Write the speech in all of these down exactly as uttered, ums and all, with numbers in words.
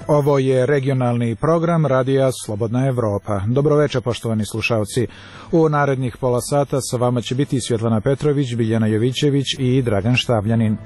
Ovo je regionalni program Radija Slobodna Evropa. Dobroveče, poštovani slušalci. U narednih pola sata sa vama će biti Svjetlana Petrović, Biljana Jovićević i Dragan Štavljanin.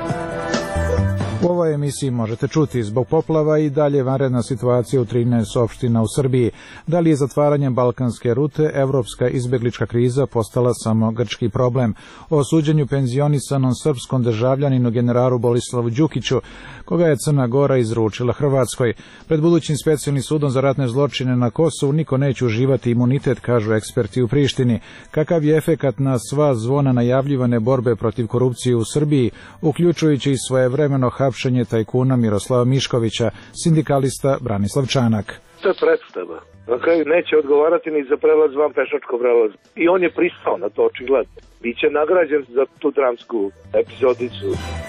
U ovoj emisiji možete čuti zbog poplava i dalje vanredna situacija u trinaest opština u Srbiji. Da li je zatvaranjem balkanske rute evropska izbeglička kriza postala samo grčki problem? O suđenju penzionisanom srpskom državljaninu generalu Borislavu Đukiću, koga je Crna Gora izručila Hrvatskoj. Pred budućim specijalnim sudom za ratne zločine na Kosovu niko neće uživati imunitet, kažu eksperti u Prištini. Kakav je efekat na sva zvona najavljivane borbe protiv korupcije u Srbiji, uključujući i svojevremeno hapšenje tajkuna Miroslava Miškovića, sindikalista Branislav Čanak. To je predstava. Na kraju neće odgovarati ni za prelaz van pešačkog prelaza. I on je pristao na to, očigledno. Biće nagrađen za tu dramsku epizodicu.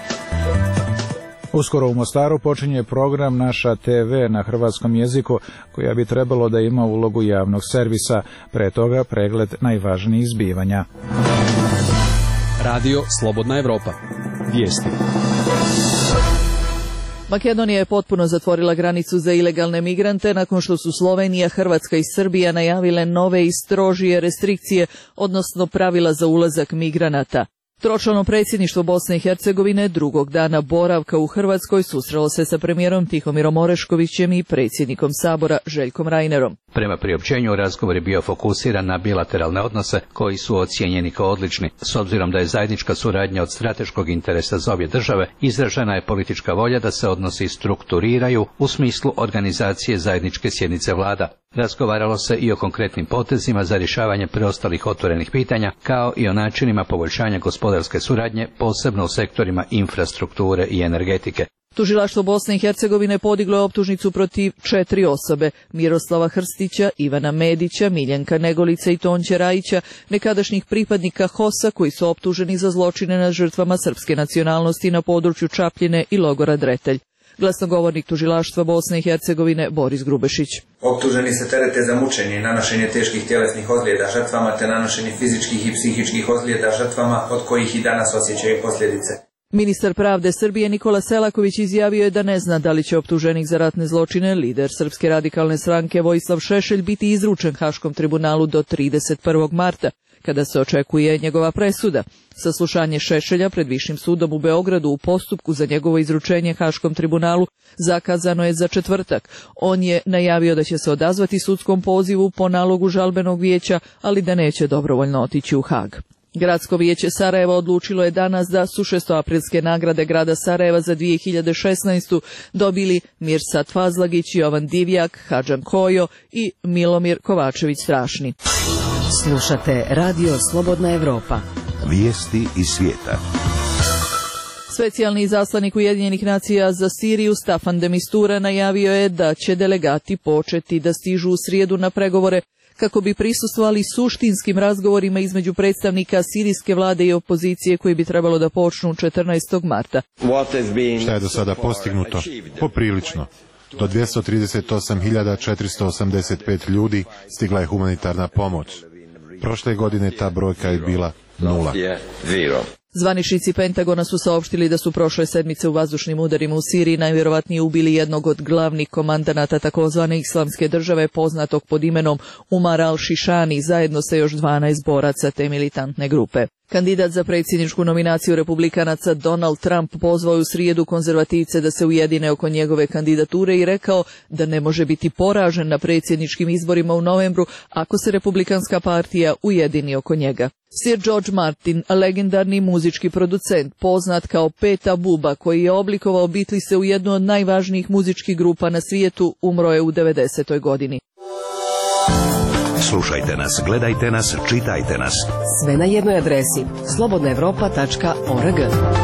Uskoro u Mostaru počinje program Naša te ve na hrvatskom jeziku, koja bi trebalo da ima ulogu javnog servisa. Pre toga pregled najvažnijih zbivanja. Radio Slobodna Evropa. Vijesti. Makedonija je potpuno zatvorila granicu za ilegalne migrante nakon što su Slovenija, Hrvatska i Srbija najavile nove i strožije restrikcije, odnosno pravila za ulazak migranata. Tročlano predsjedništvo Bosne i Hercegovine drugog dana boravka u Hrvatskoj susrelo se sa premijerom Tihomirom Oreškovićem i predsjednikom Sabora Željkom Reinerom. Prema priopćenju, razgovor je bio fokusiran na bilateralne odnose koji su ocijenjeni kao odlični. S obzirom da je zajednička suradnja od strateškog interesa za obje države, izražena je politička volja da se odnosi strukturiraju u smislu organizacije zajedničke sjednice vlada. Razgovaralo se i o konkretnim potezima za rješavanje preostalih otvorenih pitanja, kao i o načinima poboljšanja gospodarske suradnje, posebno u sektorima infrastrukture i energetike. Tužilaštvo Bosne i Hercegovine podiglo je optužnicu protiv četiri osobe: Miroslava Hrstića, Ivana Medića, Miljenka Negolica i Tonče Rajića, nekadašnjih pripadnika HOS-a koji su optuženi za zločine nad žrtvama srpske nacionalnosti na području Čapljine i logora Dretelj. Glasnogovornik tužilaštva Bosne i Hercegovine Boris Grubešić. Optuženi se terete za mučenje i nanošenje teških tjelesnih ozljeda žrtvama te nanošenje fizičkih i psihičkih ozljeda žrtvama od kojih i danas osjećaju posljedice. Ministar pravde Srbije Nikola Selaković izjavio je da ne zna da li će optuženik za ratne zločine, lider Srpske radikalne stranke Vojislav Šešelj, biti izručen Haškom tribunalu do trideset prvog marta, kada se očekuje njegova presuda. Saslušanje Šešelja pred Višim sudom u Beogradu u postupku za njegovo izručenje Haškom tribunalu zakazano je za četvrtak. On je najavio da će se odazvati sudskom pozivu po nalogu žalbenog vijeća, ali da neće dobrovoljno otići u Hag. Gradsko vijeće Sarajeva odlučilo je danas da su šestoaprilske nagrade grada Sarajeva za dvije hiljade šesnaestu dobili Mirsad Fazlagić, Jovan Divjak, Hadžan Kojo i Milomir Kovačević Strašni. Slušate Radio Slobodna Evropa. Vijesti iz svijeta. Specijalni izaslanik Ujedinjenih nacija za Siriju Staffan de Mistura najavio je da će delegati početi da stižu u srijedu na pregovore kako bi prisustvovali suštinskim razgovorima između predstavnika sirijske vlade i opozicije koji bi trebalo da počnu četrnaestog marta. Šta je do sada postignuto? Poprilično. Do dvjesto trideset osam hiljada četiristo osamdeset pet ljudi stigla je humanitarna pomoć. Prošle godine ta brojka je bila nula. Zvaničnici Pentagona su saopštili da su prošle sedmice u vazdušnim udarima u Siriji najvjerovatnije ubili jednog od glavnih komandanata takozvane islamske države, poznatog pod imenom Umar al-Šišani, zajedno sa još dvanaest boraca te militantne grupe. Kandidat za predsjedničku nominaciju republikanaca Donald Trump pozvao u srijedu konzervativce da se ujedine oko njegove kandidature i rekao da ne može biti poražen na predsjedničkim izborima u novembru ako se republikanska partija ujedini oko njega. Sir George Martin, legendarni muzički producent, poznat kao Peta Buba, koji je oblikovao Beatlese u jednu od najvažnijih muzičkih grupa na svijetu, umro je u devedesetoj godini. Slušajte nas, gledajte nas, čitajte nas. Sve na jednoj adresi slobodna evropa tačka org.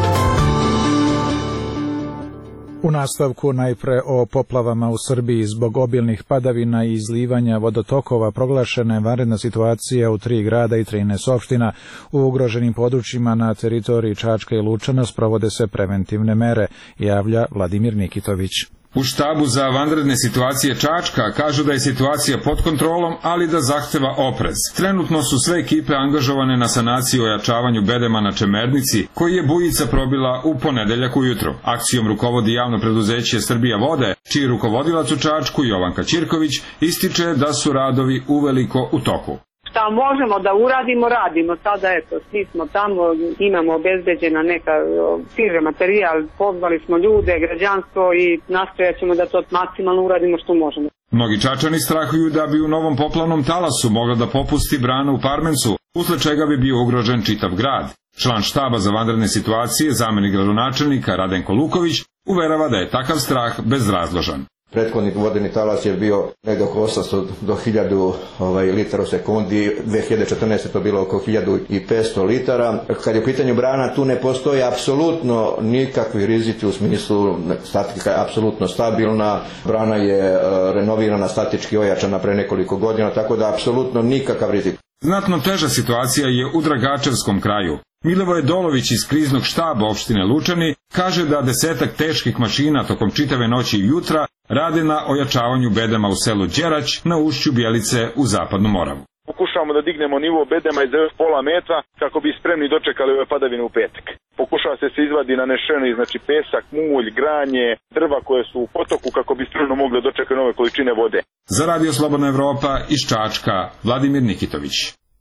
U nastavku najpre o poplavama u Srbiji. Zbog obilnih padavina i izlivanja vodotokova proglašena je vanredna situacija u tri grada i trinaest opština. U ugroženim područjima na teritoriji Čačka i Lučana sprovode se preventivne mere, javlja Vladimir Nikitović. U štabu za vanredne situacije Čačka kažu da je situacija pod kontrolom, ali da zahteva oprez. Trenutno su sve ekipe angažovane na sanaciji i ojačavanju bedema na Čemernici, koji je bujica probila u ponedeljak ujutro. Akcijom rukovodi javno preduzeće Srbija vode, čiji rukovodilac u Čačku, Jovanka Ćirković, ističe da su radovi uveliko u toku. Šta možemo da uradimo, radimo. Sada, eto, svi smo tamo, imamo obezbeđena neka stiže materijal, pozvali smo ljude, građanstvo i nastojat ćemo da to maksimalno uradimo što možemo. Mnogi Čačani strahuju da bi u novom poplavnom talasu mogla da popusti brana u Parmencu, usled čega bi bio ugrožen čitav grad. Član štaba za vanredne situacije, zamenik gradonačelnika Radenko Luković, uverava da je takav strah bezrazložan. Prethodni vodeni talas je bio negdje oko osamsto do hiljadu ovaj, litara u sekundi, dve hiljade četrnaeste to bilo oko hiljadu petsto litara. Kad je u pitanju brana, tu ne postoji apsolutno nikakvi rizici u smislu statika je apsolutno stabilna, brana je uh, renovirana, statički ojačana pre nekoliko godina, tako da apsolutno nikakav rizik. Znatno teža situacija je u Dragačevskom kraju. Milivoje Dolović iz kriznog štaba opštine Lučani kaže da desetak teških mašina tokom čitave noći i jutra rade na ojačavanju bedema u selu Đerać na ušću Bjelice u Zapadnu Moravu. Pokušavamo da dignemo nivo bedema iz pola metra kako bi spremni dočekali ove padavine u petak. Pokušava se se izvadi nanešeni, znači pesak, mulj, granje, drva koje su u potoku kako bi spremno mogli dočekati nove količine vode. Za Radio Slobodna Evropa iz Čačka, Vladimir Nikitović.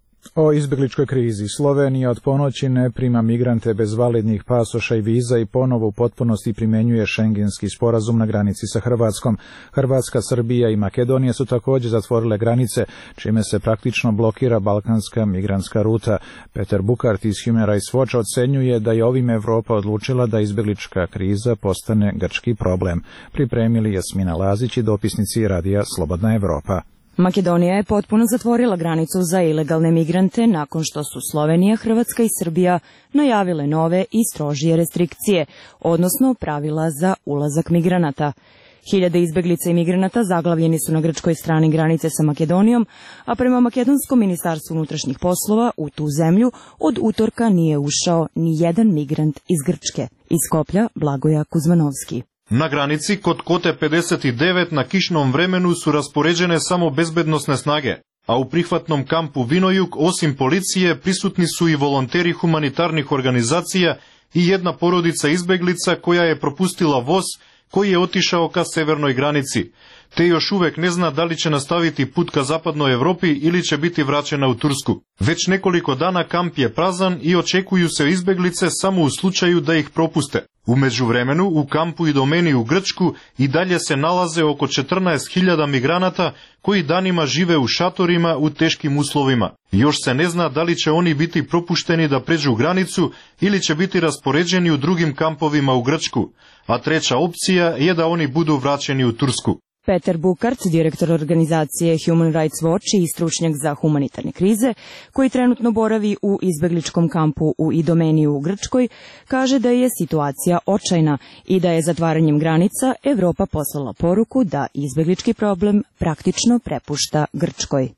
O izbjegličkoj krizi. Slovenija od ponoći ne prima migrante bez validnih pasoša i viza i ponovo u potpunosti primjenjuje šengenski sporazum na granici sa Hrvatskom. Hrvatska, Srbija i Makedonija su također zatvorile granice, čime se praktično blokira balkanska migrantska ruta. Peter Bukart iz Human Rights Watch ocenjuje da je ovim Evropa odlučila da izbjeglička kriza postane grčki problem. Pripremili Jasmina Lazić i dopisnici Radija Slobodna Evropa. Makedonija je potpuno zatvorila granicu za ilegalne migrante nakon što su Slovenija, Hrvatska i Srbija najavile nove i strožije restrikcije, odnosno pravila za ulazak migranata. Hiljade izbeglica i migranata zaglavljeni su na grčkoj strani granice sa Makedonijom, a prema Makedonskom ministarstvu unutrašnjih poslova u tu zemlju od utorka nije ušao ni jedan migrant iz Grčke. Iz Skoplja Blagoja Kuzmanovski. Na granici kod Kote pedeset devet na kišnom vremenu su raspoređene samo bezbednosne snage, a u prihvatnom kampu Vinojug osim policije prisutni su i volonteri humanitarnih organizacija i jedna porodica izbeglica koja je propustila voz koji je otišao ka severnoj granici, te još uvek ne zna da li će nastaviti put ka zapadnoj Evropi ili će biti vraćena u Tursku. Već nekoliko dana kamp je prazan i očekuju se izbeglice samo u slučaju da ih propuste. U međuvremenu, u kampu i domeni u Grčku i dalje se nalaze oko četrnaest hiljada migranata koji danima žive u šatorima u teškim uslovima. Još se ne zna da li će oni biti propušteni da pređu granicu ili će biti raspoređeni u drugim kampovima u Grčku, a treća opcija je da oni budu vraćeni u Tursku. Peter Bukart, direktor organizacije Human Rights Watch i stručnjak za humanitarne krize, koji trenutno boravi u izbegličkom kampu u Idomeniju u Grčkoj, kaže da je situacija očajna i da je zatvaranjem granica Evropa poslala poruku da izbeglički problem praktično prepušta Grčkoj.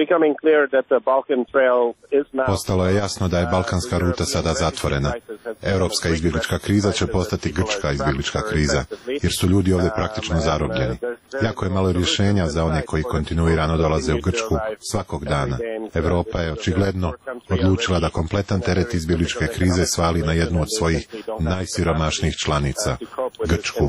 Postalo je jasno da je balkanska ruta sada zatvorena. Europska izbjeglička kriza će postati grčka izbjeglička kriza, jer su ljudi ovdje praktično zarobljeni. Jako je malo rješenja za one koji kontinuirano dolaze u Grčku svakog dana. Evropa je očigledno odlučila da kompletan teret izbjegličke krize svali na jednu od svojih najsiromašnijih članica, Grčku.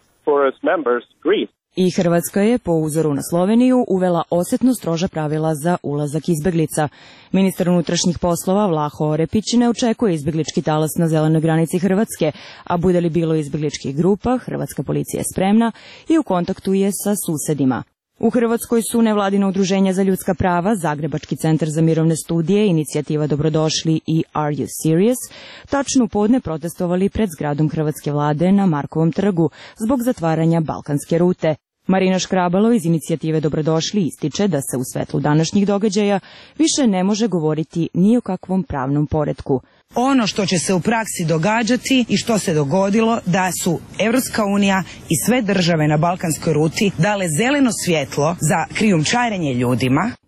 I Hrvatska je, po uzoru na Sloveniju, uvela osjetno stroža pravila za ulazak izbeglica. Ministar unutrašnjih poslova Vlaho Orepić ne očekuje izbeglički talas na zelenoj granici Hrvatske, a bude li bilo izbegličkih grupa, hrvatska policija je spremna i u kontaktu je sa susedima. U Hrvatskoj su nevladina udruženja za ljudska prava, Zagrebački centar za mirovne studije, inicijativa Dobrodošli i Are You Serious, tačno u podne protestovali pred zgradom hrvatske vlade na Markovom trgu zbog zatvaranja balkanske rute. Marina Škrabalo iz inicijative Dobrodošli ističe da se u svetlu današnjih događaja više ne može govoriti ni o kakvom pravnom poretku. Ono što će se u praksi događati i što se dogodilo da su Evropska unija i sve države na balkanskoj ruti dale zeleno svjetlo za krijumčarenje ljudima.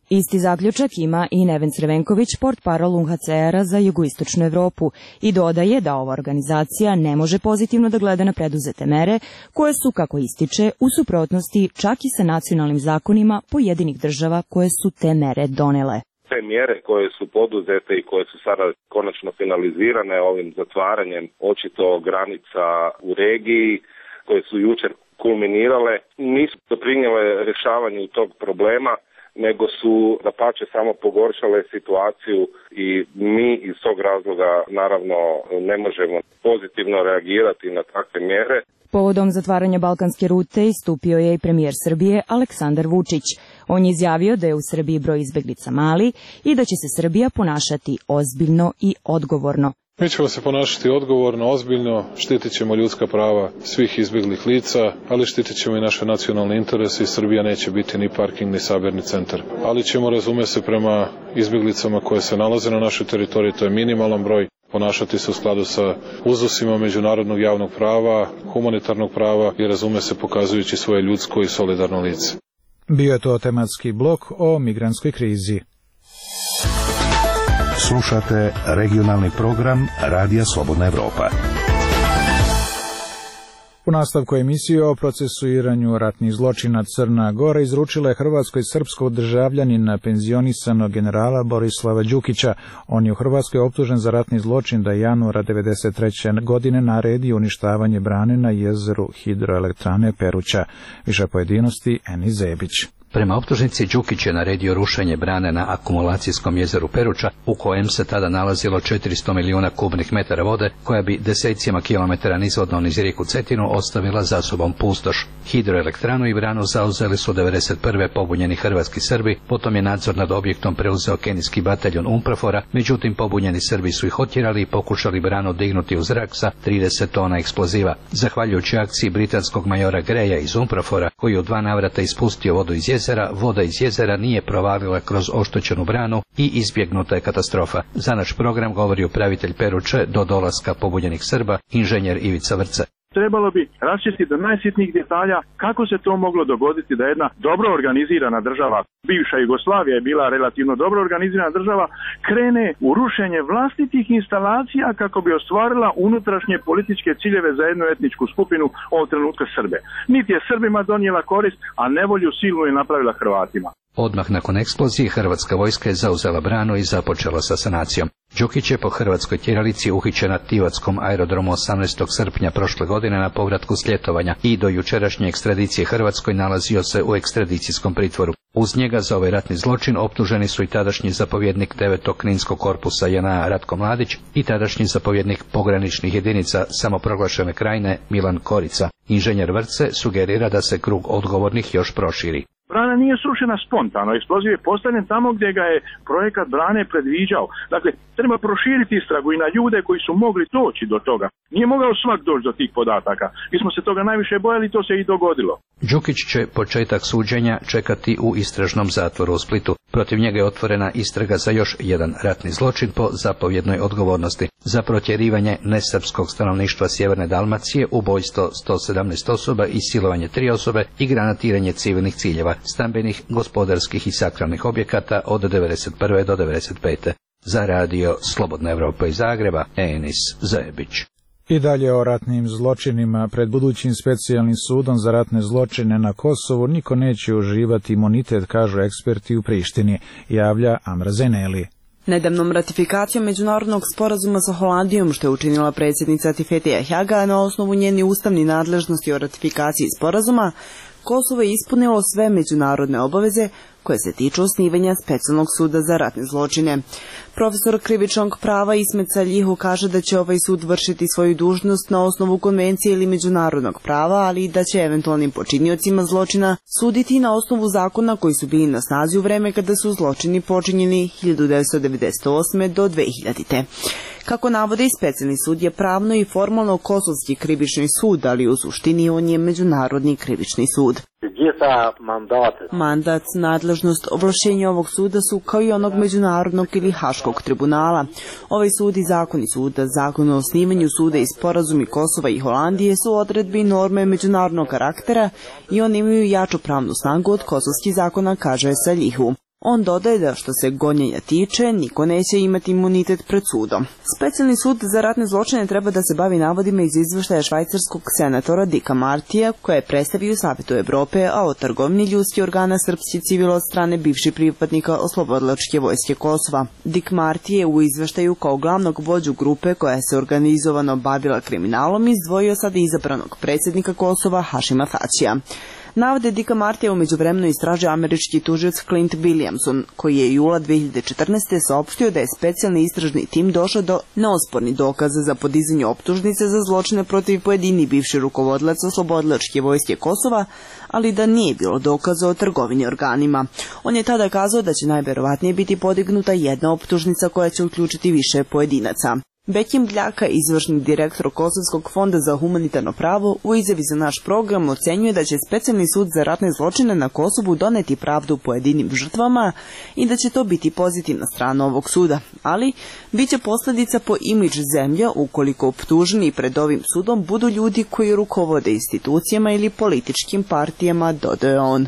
Isti zaključak ima i Neven Crvenković, portparol U N H C R-a za jugoistočnu Evropu, i dodaje da ova organizacija ne može pozitivno da gleda na preduzete mere, koje su, kako ističe, u suprotnosti čak i sa nacionalnim zakonima pojedinih država koje su te mere donele. Te mjere koje su poduzete i koje su sada konačno finalizirane ovim zatvaranjem očito granica u regiji, koje su jučer kulminirale, nisu doprinijele rješavanju tog problema, nego su dapače samo pogoršale situaciju i mi iz tog razloga naravno ne možemo pozitivno reagirati na takve mjere. Povodom zatvaranja balkanske rute istupio je i premijer Srbije Aleksandar Vučić. On je izjavio da je u Srbiji broj izbeglica mali i da će se Srbija ponašati ozbiljno i odgovorno. Mi ćemo se ponašati odgovorno, ozbiljno, štitit ćemo ljudska prava svih izbjeglih lica, ali štitit ćemo i naše nacionalne interese i Srbija neće biti ni parking ni sabirni centar. Ali ćemo, razume se, prema izbjeglicama koje se nalaze na našoj teritoriji, to je minimalan broj, ponašati se u skladu sa uzusima međunarodnog javnog prava, humanitarnog prava i, razume se, pokazujući svoje ljudsko i solidarno lice. Bio je to tematski blok o migrantskoj krizi. Slušate regionalni program Radija Slobodna Evropa. U nastavku emisije o procesuiranju ratnih zločina Crna Gora izručila je hrvatsko i srpsko državljanina penzionisanog generala Borislava Đukića. On je u Hrvatskoj optužen za ratni zločin da je januara devedeset treće godine naredio uništavanje brane na jezeru hidroelektrane Peruća. Više pojedinosti Eni Zebić. Prema optužnici Đukić je naredio rušenje brane na akumulacijskom jezeru Peruća, u kojem se tada nalazilo četiristo milijuna kubnih metara vode, koja bi desecima kilometara nizvodno niz rijeku Cetinu ostavila za sobom pustoš. Hidroelektranu i branu zauzeli su devedeset prve pobunjeni hrvatski Srbi, potom je nadzor nad objektom preuzeo kenijski bataljon UNPROFOR-a, međutim pobunjeni Srbi su ih otjerali i pokušali branu dignuti u zrak sa trideset tona eksploziva. Zahvaljujući akciji britanskog majora Greja iz UNPROFOR-a, koji je u dva navrata ispustio vodu iz jezera, voda iz jezera nije provalila kroz oštećenu branu i izbjegnuta je katastrofa. Za naš program govori upravitelj Peruče do dolaska pobunjenih Srba, inženjer Ivica Vrce. Trebalo bi raščistiti do najsitnijih detalja kako se to moglo dogoditi da jedna dobro organizirana država, bivša Jugoslavija je bila relativno dobro organizirana država, krene u rušenje vlastitih instalacija kako bi ostvarila unutrašnje političke ciljeve za jednu etničku skupinu, ovog trenutka Srbe. Niti je Srbima donijela korist, a nevolju silnu je napravila Hrvatima. Odmah nakon eksplozije hrvatska vojska je zauzela branu i započela sa sanacijom. Đukić je po hrvatskoj tjeralici uhićen na Tivatskom aerodromu osamnaestog srpnja prošle godine na povratku s ljetovanja i do jučerašnje ekstradicije Hrvatskoj nalazio se u ekstradicijskom pritvoru. Uz njega za ovaj ratni zločin optuženi su i tadašnji zapovjednik devetog Kninskog korpusa J N A Ratko Mladić i tadašnji zapovjednik pograničnih jedinica samoproglašene Krajine Milan Korica. Inženjer Vrce sugerira da se krug odgovornih još proširi. Brana nije srušena spontano, eksploziv je postavljen tamo gdje ga je projekat brane predviđao. Dakle, treba proširiti istragu i na ljude koji su mogli doći do toga. Nije mogao svak doći do tih podataka. Mi smo se toga najviše bojali i to se i dogodilo. Đukić će početak suđenja čekati u istražnom zatvoru u Splitu. Protiv njega je otvorena istraga za još jedan ratni zločin po zapovjednoj odgovornosti. Za protjerivanje nesrpskog stanovništva Sjeverne Dalmacije, ubojstvo sto sedamnaest osoba i silovanje tri osobe i granatiranje civilnih ciljeva, stambenih, gospodarskih i sakralnih objekata od devedeset prve do devedeset pete. Za radio Slobodna Evropa iz Zagreba, Enis Zajebić. I dalje o ratnim zločinima. Pred budućim specijalnim sudom za ratne zločine na Kosovu niko neće uživati imunitet, kažu eksperti u Prištini, javlja Amra Zeneli. Nedavnom ratifikacijom međunarodnog sporazuma sa Holandijom, što je učinila predsjednica Tifetija Hjaga na osnovu njeni ustavni nadležnosti o ratifikaciji sporazuma, Kosovo je ispunilo sve međunarodne obaveze koje se tiču osnivanja specijalnog suda za ratne zločine. Profesor krivičnog prava Ismet Saljihu kaže da će ovaj sud vršiti svoju dužnost na osnovu konvencije ili međunarodnog prava, ali i da će eventualnim počiniocima zločina suditi na osnovu zakona koji su bili na snazi u vreme kada su zločini počinjeni hiljadu devetsto devedeset osme do dve hiljadite. Kako navode, specijalni sud je pravno i formalno kosovski krivični sud, ali u suštini on je međunarodni krivični sud. Mandat, nadležnost, ovlašćenja ovog suda su kao i onog međunarodnog ili haškog tribunala. Ovaj sud i zakoni suda, zakon o osnivanju suda i sporazumi Kosova i Holandije su odredbe i norme međunarodnog karaktera i oni imaju jaču pravnu snagu od kosovskih zakona, kaže Saljihu. On dodaje da što se gonjenja tiče, niko neće imati imunitet pred sudom. Specijalni sud za ratne zločine treba da se bavi navodima iz izveštaja švajcarskog senatora Dicka Martija, koje je predstavio u Savetu Evrope, a o trgovini ljudskih organa srpskih civila od strane bivših pripadnika oslobodilačke vojske Kosova. Dick Marty je u izveštaju kao glavnog vođu grupe koja se organizovano bavila kriminalom izdvojio sada izabranog predsjednika Kosova Hašima Tačija. Navode Dicka Martija u međuvremenu istražio američki tužilac Clint Williamson, koji je jula dve hiljade četrnaeste. saopštio da je specijalni istražni tim došao do neospornih dokaza za podizanje optužnice za zločine protiv pojedini bivši rukovodilac oslobodilačke vojske Kosova, ali da nije bilo dokaza o trgovini organima. On je tada kazao da će najverovatnije biti podignuta jedna optužnica koja će uključiti više pojedinaca. Bekim Gljaka, izvršni direktor Kosovskog fonda za humanitarno pravo, u izjavi za naš program ocenjuje da će specijalni sud za ratne zločine na Kosovu doneti pravdu pojedinim žrtvama i da će to biti pozitivna strana ovog suda, ali bit će posljedica po imidž zemlje ukoliko optuženi pred ovim sudom budu ljudi koji rukovode institucijama ili političkim partijama, dodaje on.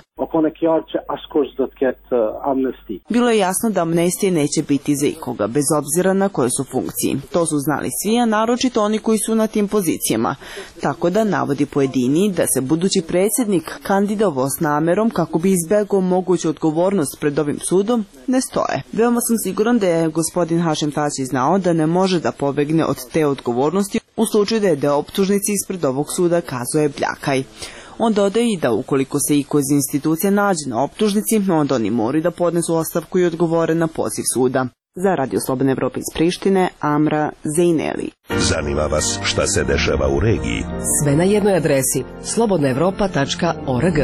Bilo je jasno da amnestije neće biti za ikoga, bez obzira na koje su funkciji. To su znali svi, a naročito oni koji su na tim pozicijama. Tako da navodi pojedini da se budući predsjednik kandidovao s namerom kako bi izbjegao moguću odgovornost pred ovim sudom, ne stoje. Veoma sam siguran da je gospodin Hašim Tači znao da ne može da pobegne od te odgovornosti u slučaju da je deo optužnici ispred ovog suda, kazuje Bljakaj. On dodaje i da ukoliko se iko iz institucije nađe na optužnici, onda oni moraju da podnesu ostavku i odgovore na poziv suda. Za Radio Slobodne Evrope iz Prištine, Amra Zejneli. Zanima vas šta se dešava u regiji? Sve na jednoj adresi slobodna evropa tačka org.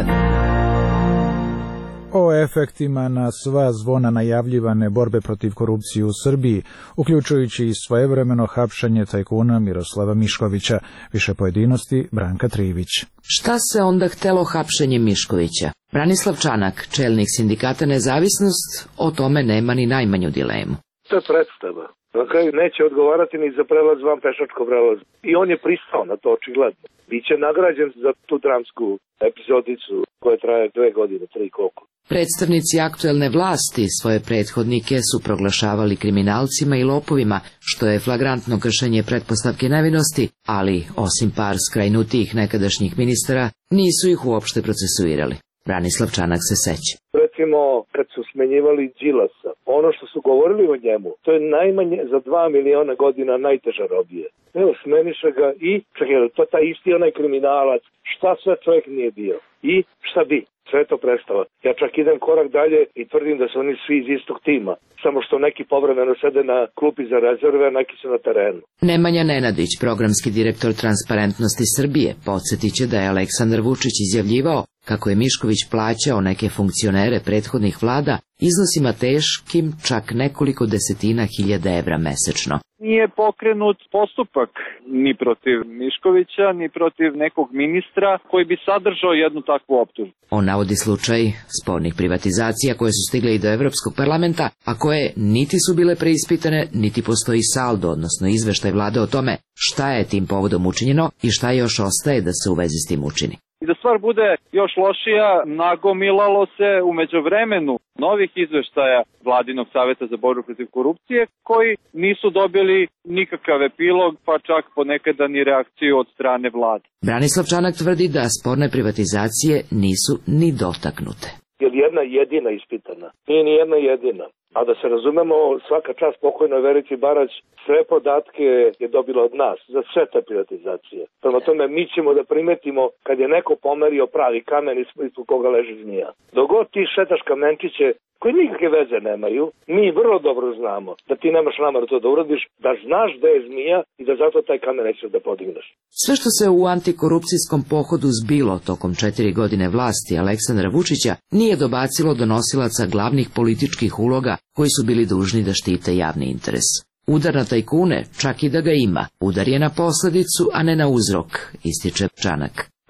O efektima na sva zvona najavljivane borbe protiv korupcije u Srbiji, uključujući i svojevremeno hapšanje tajkuna Miroslava Miškovića. Više pojedinosti, Branka Trivić. Šta se onda htelo hapšenjem Miškovića? Branislav Čanak, čelnik sindikata Nezavisnost, o tome nema ni najmanju dilemu. To je predstava. Na kraju neće odgovarati ni za prelaz van pešačkog prelaza. I on je pristao na to, očigledno. Biće nagrađen za tu dramsku epizodicu koja traje dve godine, tri koliko. Predstavnici aktuelne vlasti svoje prethodnike su proglašavali kriminalcima i lopovima, što je flagrantno kršenje pretpostavke nevinosti, ali osim par skrajnutijih nekadašnjih ministara, nisu ih uopšte procesuirali. Branislav Čanak se seća. Recimo, kad su smenjivali Đilasa, ono što su govorili o njemu, to je najmanje za dva miliona godina najteža robija. Evo, smeniše ga i, čekaj, to je taj isti onaj kriminalac, šta sve čovjek nije bio i šta bi. Sve je to prestalo. Ja čak idem korak dalje i tvrdim da su oni svi iz istog tima. Samo što neki povremeno sede na klupi za rezerve, a neki su na terenu. Nemanja Nenadić, programski direktor Transparentnosti Srbije, podsjetit će da je Aleksandar Vučić izjavljivao kako je Mišković plaćao neke funkcionere prethodnih vlada iznosima teškim čak nekoliko desetina hiljada evra mesečno. Nije pokrenut postupak ni protiv Miškovića, ni protiv nekog ministra koji bi sadržao jednu takvu optužbu. On navodi slučaj spornih privatizacija koje su stigle i do Evropskog parlamenta, a koje niti su bile preispitane, niti postoji saldo, odnosno izveštaj vlade o tome šta je tim povodom učinjeno i šta još ostaje da se u vezi s tim učini. I da stvar bude još lošija, nagomilalo se u međuvremenu novih izveštaja Vladinog saveta za borbu protiv korupcije, koji nisu dobili nikakav epilog, pa čak ponekada ni reakciju od strane vlade. Branislav Čanak tvrdi da sporne privatizacije nisu ni dotaknute. Je li jedna jedina ispitana? Nije ni jedna jedina. A da se razumemo, svaka čast pokojnoj Verici Barać sve podatke je dobila od nas za sve te privatizacije. Prema tome mi ćemo da primetimo kad je neko pomerio pravi kamen ispod koga leži zmija. Dok god ti šetaš kamenčiće koji nikakve veze nemaju, mi vrlo dobro znamo da ti nemaš namar to da uradiš, da znaš da je zmija i da zato taj kamen nećeš da podigneš. Sve što se u antikorupcijskom pohodu zbilo tokom četiri godine vlasti Aleksandra Vučića nije dobacilo do nosilaca glavnih političkih uloga koji su bili dužni da štite javni interes. Udar na tajkune, čak i da ga ima, udar je na posledicu, a ne na uzrok, ističe Čanak.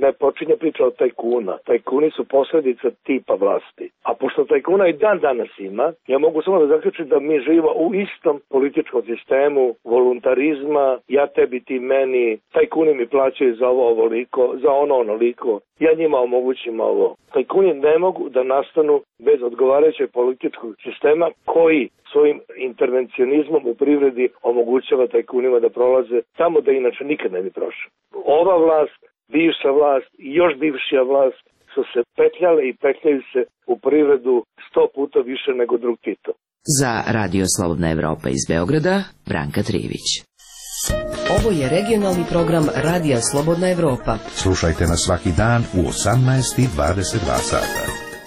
ne počinje priča od tajkuna. Tajkuni su posledica tipa vlasti. A pošto tajkuna i dan danas ima, ja mogu samo da zaključim da mi živimo u istom političkom sistemu voluntarizma, ja tebi, ti meni, tajkuni mi plaćaju za ovo ovoliko, za ono onoliko, ja njima omogućim ovo. Tajkuni ne mogu da nastanu bez odgovarajućeg političkog sistema koji svojim intervencionizmom u privredi omogućava tajkunima da prolaze tamo da inače nikad ne bi prošao. Ova vlast, bivša vlast i još bivšija vlast su se petljale i petljaju se u privredu sto puta više nego drug Tito. Za Radio Slobodna Evropa iz Beograda, Branka Trivić. Ovo je regionalni program Radija Slobodna Evropa. Slušajte nas svaki dan u osamnaest i dvadeset dva sata.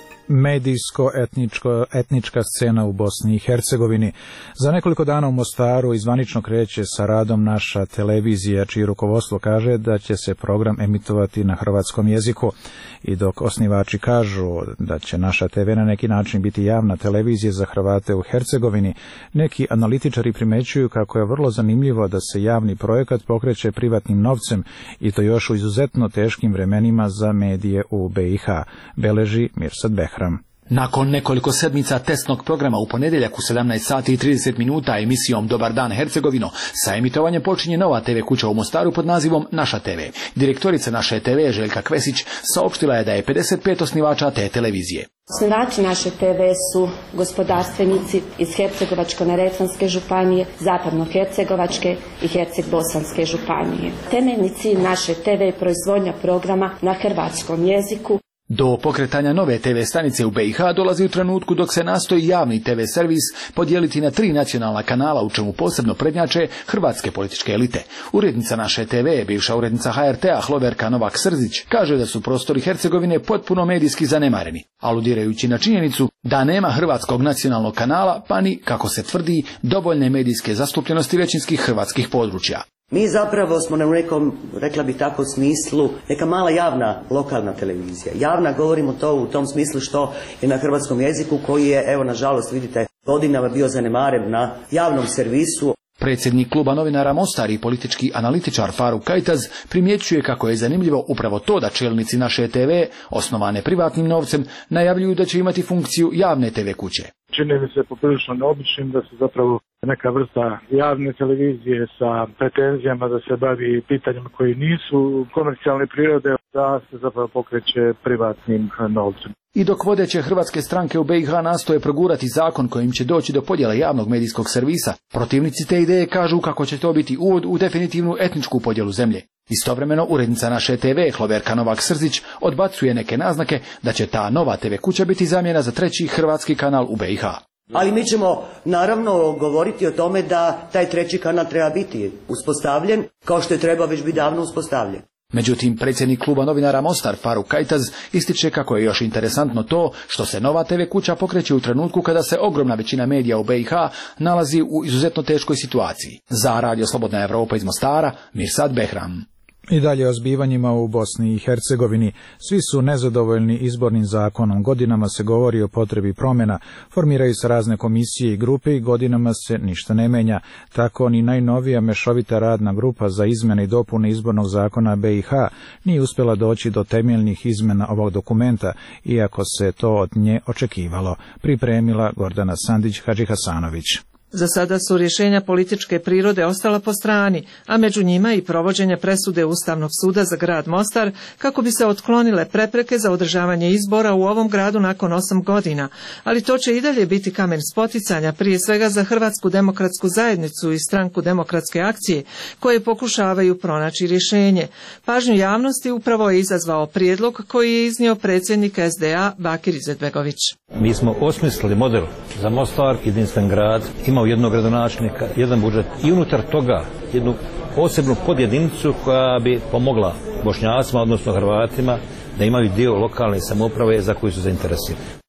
Medijsko-etnička scena u Bosni i Hercegovini. Za nekoliko dana u Mostaru izvanično kreće sa radom naša televizija, čiji rukovodstvo kaže da će se program emitovati na hrvatskom jeziku. I dok osnivači kažu da će naša te ve na neki način biti javna televizija za Hrvate u Hercegovini, neki analitičari primećuju kako je vrlo zanimljivo da se javni projekat pokreće privatnim novcem i to još u izuzetno teškim vremenima za medije u be i ha, beleži Mirsad Behram. Nakon nekoliko sedmica testnog programa u ponedjeljak u sedamnaest sati i trideset minuta emisijom Dobar dan Hercegovino, sa emitovanjem počinje nova te ve kuća u Mostaru pod nazivom Naša te ve. Direktorica Naše te ve Željka Kvesić saopštila je da je pedeset pet osnivača te televizije. Osnivači Naše te ve su gospodarstvenici iz Hercegovačko-neretvanske županije, Zapadno-hercegovačke i Herceg-bosanske županije. Temeljni cilj Naše te ve je proizvodnja programa na hrvatskom jeziku. Do pokretanja nove te ve stanice u be i ha dolazi u trenutku dok se nastoji javni te ve servis podijeliti na tri nacionalna kanala, u čemu posebno prednjače hrvatske političke elite. Urednica Naše te ve, bivša urednica ha er te-a Hloverka Novak-Srzić, kaže da su prostori Hercegovine potpuno medijski zanemareni, aludirajući na činjenicu da nema hrvatskog nacionalnog kanala, pa ni, kako se tvrdi, dovoljne medijske zastupljenosti većinskih hrvatskih područja. Mi zapravo smo na nekom, rekla bi tako, smislu, neka mala javna lokalna televizija. Javna, govorimo to u tom smislu što je na hrvatskom jeziku koji je, evo nažalost vidite, godinama bio zanemaren na javnom servisu. Predsjednik kluba novinara Mostar i politički analitičar Faruk Kajtaz primjećuje kako je zanimljivo upravo to da čelnici Naše te ve, osnovane privatnim novcem, najavljuju da će imati funkciju javne te ve kuće. Čini mi se poprilično neobičnim da se zapravo neka vrsta javne televizije sa pretenzijama da se bavi pitanjima koji nisu komercijalne prirode, da se zapravo pokreće privatnim novcem. I dok vodeće hrvatske stranke u be i ha nastoje progurati zakon kojim će doći do podjele javnog medijskog servisa, protivnici te ideje kažu kako će to biti uvod u definitivnu etničku podjelu zemlje. Istovremeno urednica Naše te ve Hloverka Novak-Srzić odbacuje neke naznake da će ta nova te ve kuća biti zamjena za treći hrvatski kanal u be i ha. Ali mi ćemo naravno govoriti o tome da taj treći kanal treba biti uspostavljen, kao što je trebao već biti davno uspostavljen. Međutim, predsjednik kluba novinara Mostar Faruk Kajtaz ističe kako je još interesantno to što se nova te ve kuća pokreće u trenutku kada se ogromna većina medija u be i ha nalazi u izuzetno teškoj situaciji. Za Radio Slobodna Evropa iz Mostara, Mirsad Behram. I dalje o zbivanjima u Bosni i Hercegovini. Svi su nezadovoljni izbornim zakonom. Godinama se govori o potrebi promjena. Formiraju se razne komisije i grupe i godinama se ništa ne menja. Tako ni najnovija mešovita radna grupa za izmjene i dopune izbornog zakona be i ha nije uspjela doći do temeljnih izmjena ovog dokumenta, iako se to od nje očekivalo. Pripremila Gordana Sandić Hadžihasanović. Za sada su rješenja političke prirode ostala po strani, a među njima i provođenje presude Ustavnog suda za grad Mostar kako bi se otklonile prepreke za održavanje izbora u ovom gradu nakon osam godina, ali to će i dalje biti kamen spoticanja prije svega za Hrvatsku demokratsku zajednicu i Stranku demokratske akcije koje pokušavaju pronaći rješenje. Pažnju javnosti upravo je izazvao prijedlog koji je iznio predsjednik es de a Bakir Izetbegović. Mi smo osmislili model za Mostar, jedinstven grad, imao jednog gradonačelnika, jedan budžet i unutar toga jednu posebnu podjedinicu koja bi pomogla Bošnjacima, odnosno Hrvatima, da imaju dio lokalne samouprave za koju su zainteresirani.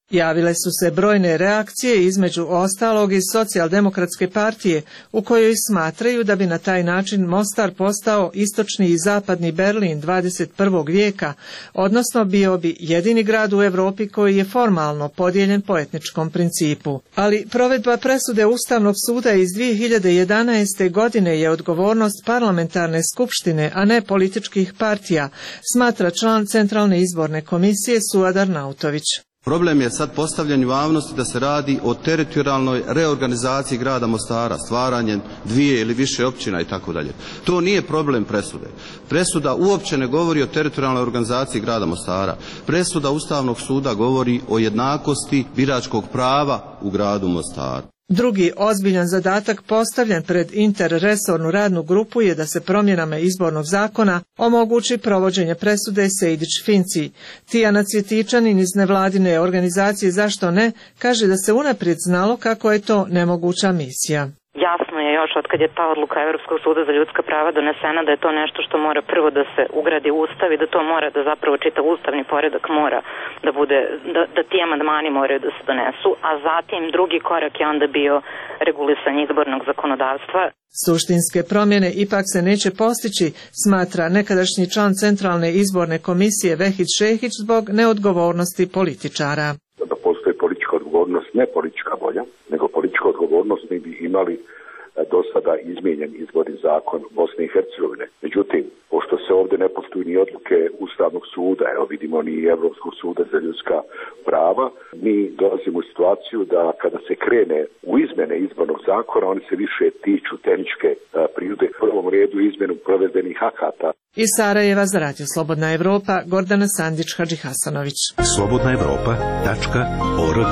Javile su se brojne reakcije, između ostalog iz Socijaldemokratske partije, u kojoj smatraju da bi na taj način Mostar postao istočni i zapadni Berlin dvadeset prvog vijeka, odnosno bio bi jedini grad u Europi koji je formalno podijeljen po etničkom principu. Ali provedba presude Ustavnog suda iz dvije hiljade jedanaeste. godine je odgovornost parlamentarne skupštine, a ne političkih partija, smatra član Centralne izborne komisije Suad Arnautović. Problem je sad postavljen u javnosti da se radi o teritorijalnoj reorganizaciji grada Mostara, stvaranjem dvije ili više općina i tako dalje. To nije problem presude. Presuda uopće ne govori o teritorijalnoj organizaciji grada Mostara. Presuda Ustavnog suda govori o jednakosti biračkog prava u gradu Mostaru. Drugi ozbiljan zadatak postavljen pred interresornu radnu grupu je da se promjenama izbornog zakona omogući provođenje presude Sejdić-Finci. Tijana Cvjetičanin iz nevladine organizacije Zašto ne kaže da se unaprijed znalo kako je to nemoguća misija. Jasno je još od kad je ta odluka Europskog suda za ljudska prava donesena da je to nešto što mora prvo da se ugradi u Ustav i da to mora da zapravo čitav ustavni poredak mora da bude, da, da ti amandmani moraju da se donesu, a zatim drugi korak je onda bio regulisanje izbornog zakonodavstva. Suštinske promjene ipak se neće postići, smatra nekadašnji član Centralne izborne komisije Vehid Šehić zbog neodgovornosti političara. Da postoji politička odgovornost, ne politička volja, nego politička odgovornost mi bi imali do sada izmijenjen izborni zakon Bosne i Hercegovine. Međutim, pošto se ovdje ne poštuju ni odluke Ustavnog suda, evo vidimo ni Europskog suda za ljudska prava, mi dolazimo u situaciju da kada se krene u izmjene izbornog zakona, oni se više tiču tehničke prirode, u prvom redu izmjenu provedbenih akata. Iz Sarajeva za Radio Slobodna Evropa, Gordana Sandić-Hadžihasanović. Slobodna Evropa tačka org.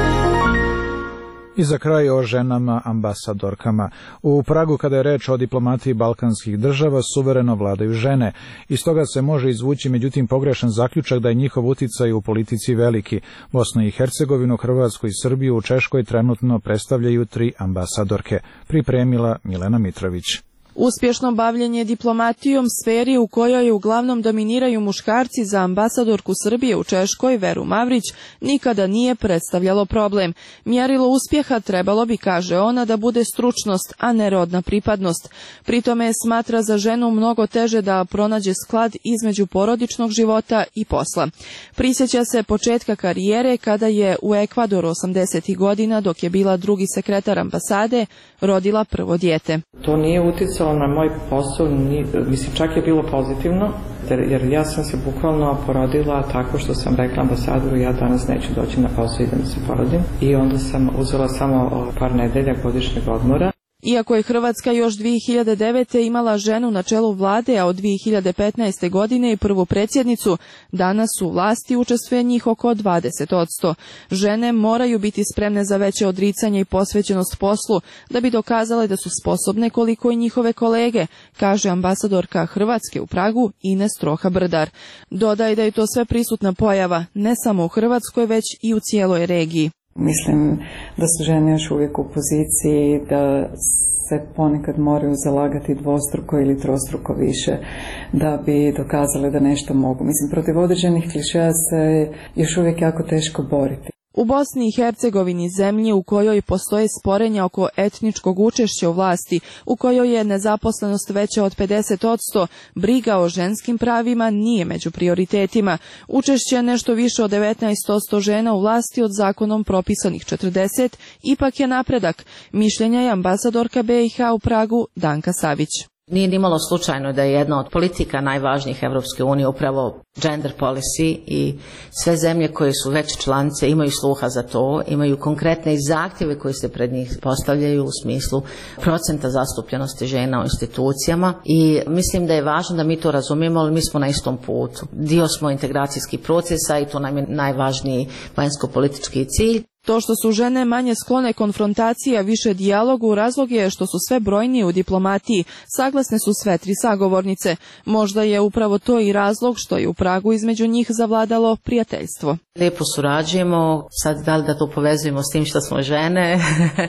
I za kraj o ženama ambasadorkama. U Pragu, kada je reč o diplomatiji balkanskih država, suvereno vladaju žene. Iz toga se može izvući međutim pogrešan zaključak da je njihov uticaj u politici veliki. Bosnu i Hercegovinu, Hrvatsku i Srbiju u Češkoj trenutno predstavljaju tri ambasadorke. Pripremila Milena Mitrović. Uspješno bavljenje diplomatijom sferi u kojoj uglavnom dominiraju muškarci za ambasadorku Srbije u Češkoj Veru Mavrić nikada nije predstavljalo problem. Mjerilo uspjeha trebalo bi, kaže ona, da bude stručnost, a ne rodna pripadnost. Pritome smatra za ženu mnogo teže da pronađe sklad između porodičnog života i posla. Prisjeća se početka karijere kada je u Ekvadoru osamdesetih godina, dok je bila drugi sekretar ambasade, rodila prvo dijete. To nije uticalo na moj posao, ni, mislim čak je bilo pozitivno, jer, jer ja sam se bukvalno porodila tako što sam rekla ambasadoru ja danas neću doći na posao, idem da se porodim. I onda sam uzela samo par nedelja godišnjeg odmora. Iako je Hrvatska još dvije hiljade devete. imala ženu na čelu vlade, a od dvije hiljade petnaeste. godine i prvu predsjednicu, danas u vlasti učestvuje njih oko dvadeset posto. Žene moraju biti spremne za veće odricanje i posvećenost poslu, da bi dokazale da su sposobne koliko i njihove kolege, kaže ambasadorka Hrvatske u Pragu Ines Troha-Brdar. Dodaje da je to sve prisutna pojava, ne samo u Hrvatskoj, već i u cijeloj regiji. Mislim da su žene još uvijek u poziciji da se ponekad moraju zalagati dvostruko ili trostruko više da bi dokazale da nešto mogu. Mislim, protiv određenih klišeja se još uvijek jako teško boriti. U Bosni i Hercegovini, zemlji u kojoj postoje sporenja oko etničkog učešća u vlasti, u kojoj je nezaposlenost veća od pedeset posto, briga o ženskim pravima nije među prioritetima. Učešće nešto više od devetnaest posto žena u vlasti od zakonom propisanih četrdeset ipak je napredak. Mišljenja je ambasadorka B i H u Pragu Danka Savić. Nije nimalo slučajno da je jedna od politika najvažnijih Evropske unije upravo gender policy i sve zemlje koje su već članice imaju sluha za to, imaju konkretne zahtjeve koji se pred njih postavljaju u smislu procenta zastupljenosti žena u institucijama i mislim da je važno da mi to razumijemo, ali mi smo na istom putu. Dio smo integracijskih procesa i to nam je najvažniji vanjsko-politički cilj. To što su žene manje sklone konfrontaciji, a više dijalogu, razlog je što su sve brojnije u diplomatiji, saglasne su sve tri sagovornice. Možda je upravo to i razlog što je u Pragu između njih zavladalo prijateljstvo. Lijepo surađujemo, sad da li da to povezujemo s tim što smo žene,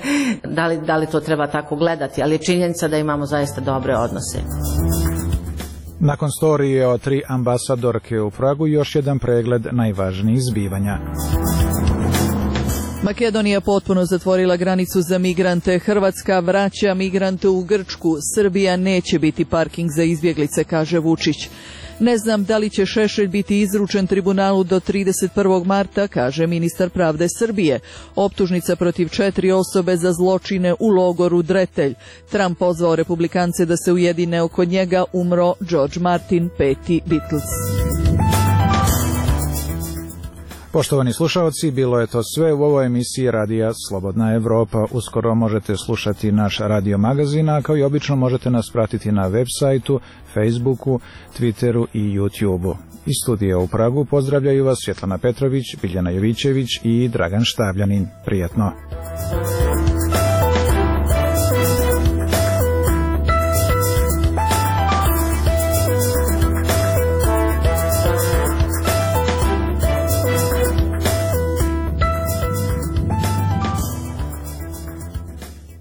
da li, da li to treba tako gledati, ali je činjenica da imamo zaista dobre odnose. Nakon storije o tri ambasadorke u Pragu još jedan pregled najvažnijih zbivanja. Makedonija potpuno zatvorila granicu za migrante. Hrvatska vraća migrante u Grčku. Srbija neće biti parking za izbjeglice, kaže Vučić. Ne znam da li će Šešelj biti izručen tribunalu do trideset prvog marta, kaže ministar pravde Srbije. Optužnica protiv četiri osobe za zločine u logoru Dretelj. Trump pozvao republikance da se ujedine oko njega, umro George Martin, peti Beatles. Poštovani slušalci, bilo je to sve u ovoj emisiji Radija Slobodna Evropa. Uskoro možete slušati naš radio magazin, a kao i obično možete nas pratiti na web sajtu, Facebooku, Twitteru i YouTubeu. Iz studija u Pragu pozdravljaju vas Svjetlana Petrović, Biljana Jovićević i Dragan Štavljanin. Prijatno!